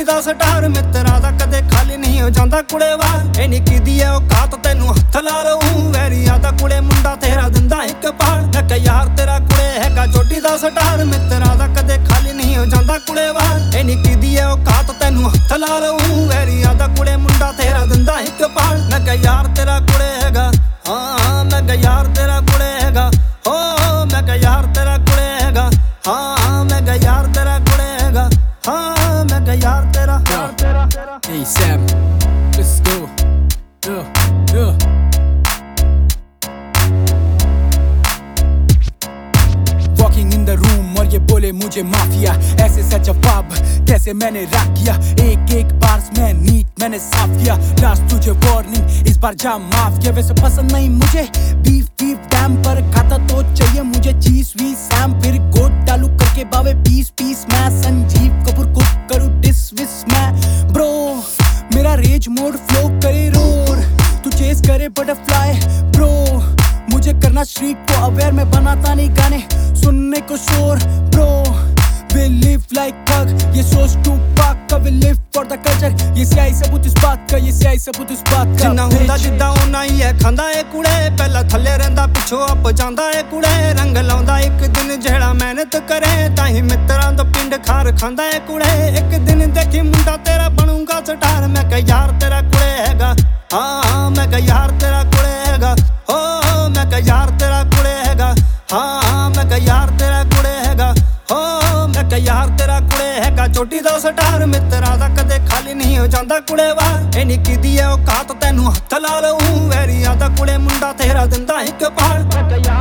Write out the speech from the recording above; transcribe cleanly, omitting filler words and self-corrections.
चोटी दा स्टार मित्रा दा कदे खाली नहीं हो जांदा कुड़े वार ए निक्की दी ऐ औकात तैनू हत्थ ला लऊं वैरिया दा कुड़े मुंडा तेरा दिंदा इक पाल मैं कह यार तेरा कुड़े हैगा चोटी दा स्टार मित्रा दा कदे खाली नहीं हो जांदा कुड़े वार ए निक्की दी ऐ औकात तैनू हत्थ ला लऊं वैरिया दा कुड़े मुंडा तेरा दिंदा इक पाल मैं कह यार तेरा कुड़े हैगा हाँ मैं कह यार तेरा कुड़े हैगा हो मैं कह यार तेरा कुड़े हैगा हाँ मैं कह यार तेरा कुड़े हैगा हाँ मैं कह यार तेरा Hey Sam, let's go. Walking in the room और ये बोले मुझे माफिया ऐसे सा जवाब कैसे मैंने रैप किया एक एक बार में नीट मैंने साफ किया लास्ट तुझे वार्निंग इस बार जा माफ किया वैसे पसंद नहीं मुझे बीफ बीफ डैम पर खाता तो चाहिए मुझे चीज वी सैम फिर गोट डालू करके बावे पीस पीस मैं संजीव कपूर कुक करूँ डिस विस मैं ब्रो मेरा रेज मोड फ्लो करे रोर तू चेस करे बटरफ्लाई ब्रो मुझे करना स्ट्रीट को अवेयर में बनाता नहीं गाने सुनने को शोर bro we live like thug ये सोच टू पाक का we live for the culture ये स्याही सबूत इस बात का ये स्याही सबूत इस बात का जिन्ना हुंदा जिद्दां उन्ना ही है खांदा ए कुड़े पहला थल्ले रहिंदा पिछों अप जांदा ए कुड़े रंग लाउंदा एक दिन जेड़ा मेहनत करे ताही मित्रां दा पिंड खार खांदा ए कुड़े एक दिन देखी मुंडा तेरा बनूंगा स्टार मैं कह यार तेरा कुड़े हैगा हाँ मैं कह यार तेरा कुड़े हैगा हो मैं कह यार तेरा कुड़े हैगा हाँ मैं कह यार तेरा कुड़े हैगा हो मैं कह यार तेरा कुड़े हैगा चोटी दा स्टार मित्रा दा कदे खाली नहीं हो जांदा कुड़े वार ए निक्की दी ऐ औकात तैनू हत्थ ला लऊं वैरिया दा कुड़े मुंडा तेरा दिंदा इक पाल